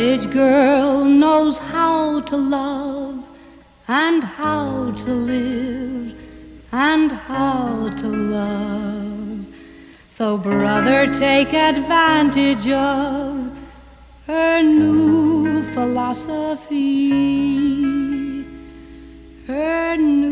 village girl knows how to love and how to live and how to love. So brother, take advantage of her new philosophy, her new